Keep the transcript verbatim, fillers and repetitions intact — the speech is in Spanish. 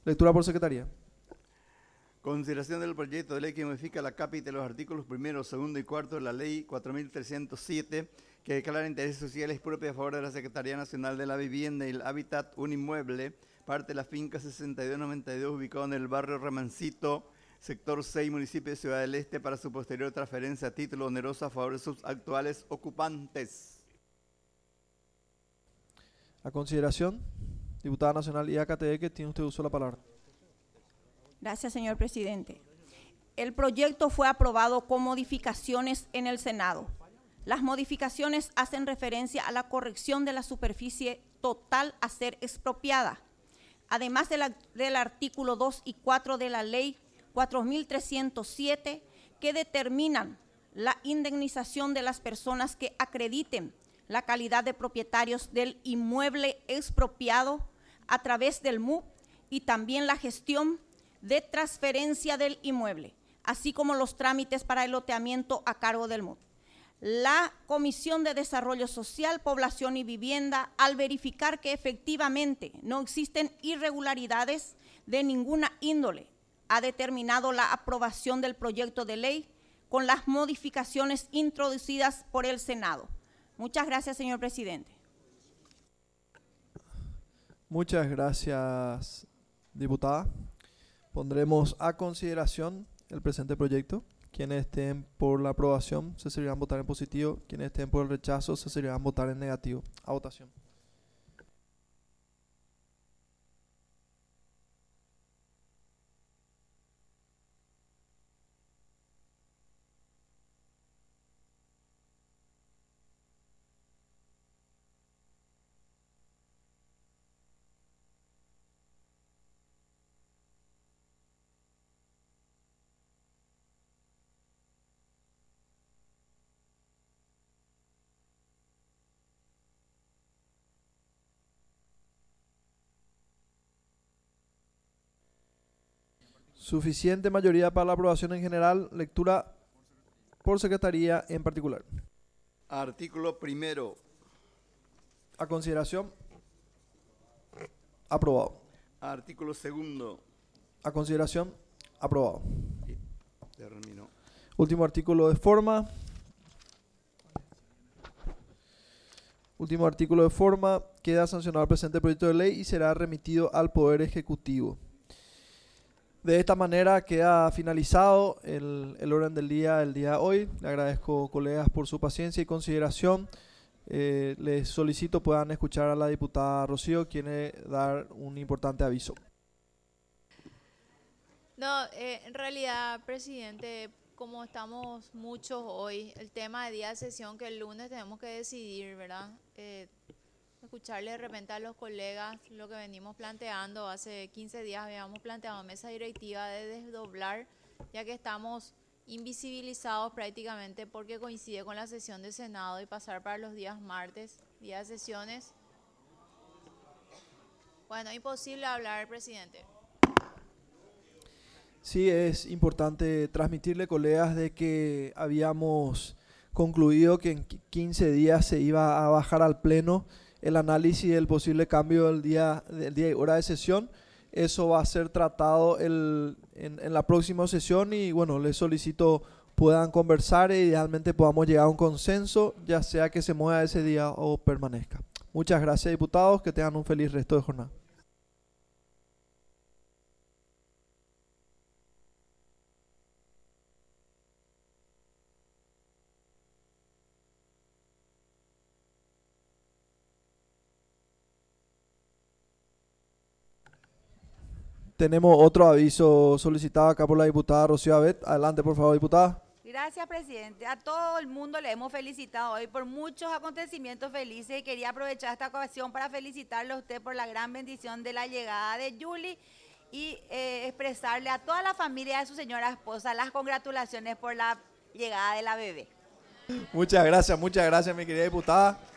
Lectura por secretaría. Consideración del proyecto de ley que modifica la cápita de los artículos primero, segundo y cuarto de la ley cuatro mil trescientos siete, que declara intereses sociales propios a favor de la Secretaría Nacional de la Vivienda y el Hábitat, un inmueble, parte de la finca sesenta y dos noventa y dos, ubicado en el barrio Ramancito, sector seis, municipio de Ciudad del Este, para su posterior transferencia a título oneroso a favor de sus actuales ocupantes. A consideración, diputada nacional Ida Cateque, tiene usted uso de la palabra. Gracias, señor presidente. El proyecto fue aprobado con modificaciones en el Senado. Las modificaciones hacen referencia a la corrección de la superficie total a ser expropiada, además de la, del artículo dos y cuatro de la ley cuatro mil trescientos siete, que determinan la indemnización de las personas que acrediten la calidad de propietarios del inmueble expropiado a través del M U P y también la gestión de transferencia del inmueble, así como los trámites para el loteamiento a cargo del M U P. La Comisión de Desarrollo Social, Población y Vivienda, al verificar que efectivamente no existen irregularidades de ninguna índole, ha determinado la aprobación del proyecto de ley con las modificaciones introducidas por el Senado. Muchas gracias, señor presidente. Muchas gracias, diputada. Pondremos a consideración el presente proyecto. Quienes estén por la aprobación se servirán votar en positivo. Quienes estén por el rechazo se servirán votar en negativo. A votación. Suficiente mayoría para la aprobación en general. Lectura por secretaría en particular. Artículo primero. A consideración. Aprobado. Artículo segundo. A consideración. Aprobado. Sí, terminó. Último artículo de forma. Último artículo de forma. Queda sancionado el presente proyecto de ley y será remitido al Poder Ejecutivo. De esta manera queda finalizado el, el orden del día del día de hoy. Le agradezco, colegas, por su paciencia y consideración. Eh, les solicito puedan escuchar a la diputada Rocío, quien quiere dar un importante aviso. No, eh, en realidad, presidente, como estamos muchos hoy, el tema de día de sesión que el lunes tenemos que decidir, ¿verdad? Eh, escucharle de repente a los colegas lo que venimos planteando. Hace quince días habíamos planteado mesa directiva de desdoblar, ya que estamos invisibilizados prácticamente porque coincide con la sesión de Senado, y pasar para los días martes, día de sesiones. Bueno, imposible hablar, presidente. Sí, es importante transmitirle, colegas, de que habíamos concluido que en quince días se iba a bajar al pleno el análisis del posible cambio del día, del día y hora de sesión. Eso va a ser tratado el, en, en la próxima sesión y bueno, les solicito puedan conversar e idealmente podamos llegar a un consenso, ya sea que se mueva ese día o permanezca. Muchas gracias, diputados, que tengan un feliz resto de jornada. Tenemos otro aviso solicitado acá por la diputada Rocío Abet. Adelante, por favor, diputada. Gracias, presidente. A todo el mundo le hemos felicitado hoy por muchos acontecimientos felices y quería aprovechar esta ocasión para felicitarle a usted por la gran bendición de la llegada de Yuli y eh, expresarle a toda la familia de su señora esposa las congratulaciones por la llegada de la bebé. Muchas gracias, muchas gracias, mi querida diputada.